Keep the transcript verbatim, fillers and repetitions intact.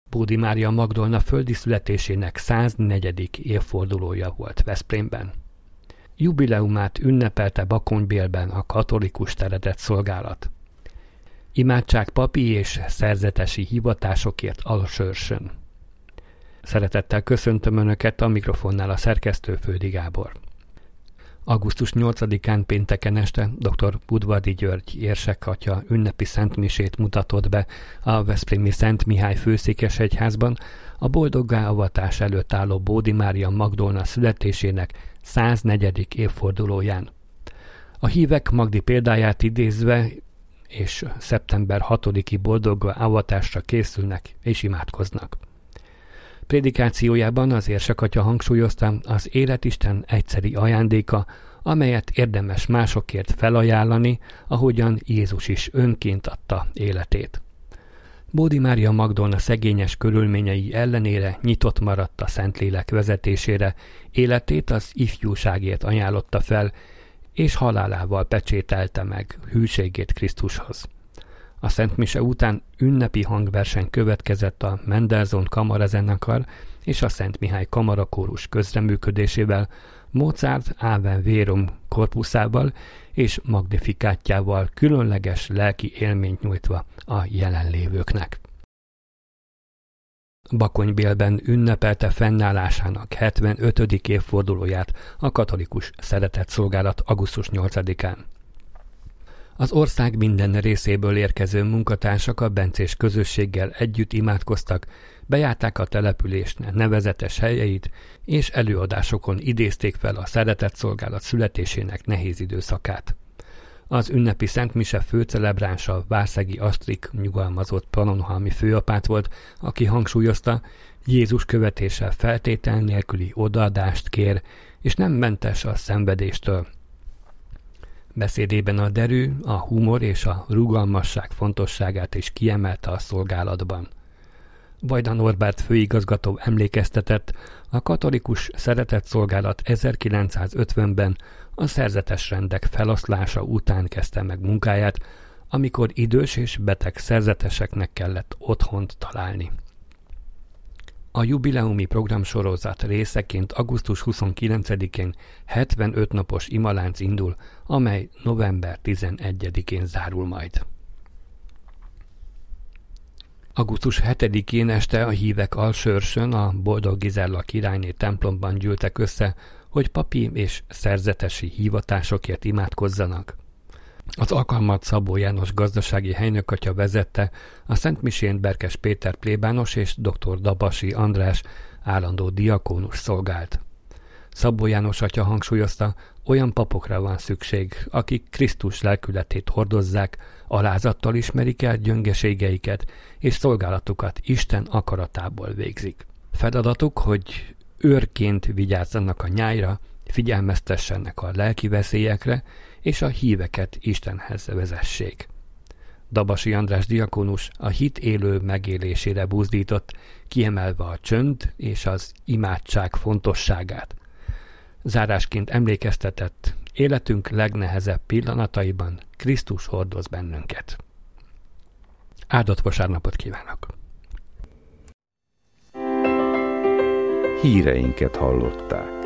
Bódi Mária Magdolna földi születésének száznegyedik évfordulója volt Veszprémben. Jubileumát ünnepelte Bakonybélben a katolikus teredett szolgálat. Imádság papi és szerzetesi hivatásokért Alsőrsön. Szeretettel köszöntöm Önöket, a mikrofonnál a szerkesztő Földi Gábor. augusztus nyolcadikán pénteken este dr. Udvardi György érsekatya ünnepi szentmisét mutatott be a veszprémi Szent Mihály főszékesegyházban a boldoggá avatás előtt álló Bódi Mária Magdolna születésének száznegyedik évfordulóján. A hívek Magdi példáját idézve és szeptember hatodiki boldoggá avatásra készülnek és imádkoznak. Prédikációjában az érsekatya hangsúlyozta az életisten egyszeri ajándéka, amelyet érdemes másokért felajánlani, ahogyan Jézus is önként adta életét. Bódi Mária Magdolna szegényes körülményei ellenére nyitott maradt a Szentlélek vezetésére, életét az ifjúságért ajánlotta fel, és halálával pecsételte meg hűségét Krisztushoz. A szentmise után ünnepi hangverseny következett a Mendelssohn kamarazenekar és a Szent Mihály kamarakórus közreműködésével, Mozart Ave Verum korpuszával és magnifikátjával különleges lelki élményt nyújtva a jelenlévőknek. Bakonybélben ünnepelte fennállásának hetvenötödik évfordulóját a katolikus szeretetszolgálat augusztus nyolcadikán. Az ország minden részéből érkező munkatársak a bencés közösséggel együtt imádkoztak, bejárták a település nevezetes helyeit, és előadásokon idézték fel a szeretetszolgálat születésének nehéz időszakát. Az ünnepi szentmise főcelebránsa Várszegi Asztrik nyugalmazott pannonhalmi főapát volt, aki hangsúlyozta, Jézus követése feltétel nélküli odaadást kér, és nem mentes a szenvedéstől. Beszédében a derű, a humor és a rugalmasság fontosságát is kiemelte a szolgálatban. Vajda Norbert főigazgató emlékeztetett, a katolikus szeretetszolgálat ezerkilencszázötvenben a szerzetes rendek feloszlása után kezdte meg munkáját, amikor idős és beteg szerzeteseknek kellett otthont találni. A jubileumi programsorozat részeként augusztus huszonkilencedikén hetvenöt napos imalánc indul, amely november tizenegyedikén zárul majd. augusztus hetedikén este a hívek Alsőrsön a Boldog Gizella királyné templomban gyűltek össze, hogy papi és szerzetesi hivatásokért imádkozzanak. Az alkalmat Szabó János gazdasági helynökatya vezette, a szentmisén Berkes Péter plébános és dr. Dabasi András állandó diakónus szolgált. Szabó János atya hangsúlyozta, olyan papokra van szükség, akik Krisztus lelkületét hordozzák, alázattal ismerik el gyöngeségeiket, és szolgálatukat Isten akaratából végzik. Feladatuk, hogy őrként vigyázzanak a nyájra, figyelmeztessenek a lelki veszélyekre, és a híveket Istenhez vezessék. Dabasi András diakónus a hit élő megélésére buzdított, kiemelve a csönd és az imádság fontosságát. Zárásként emlékeztetett, életünk legnehezebb pillanataiban Krisztus hordoz bennünket. Áldott vasárnapot kívánok! Híreinket hallották.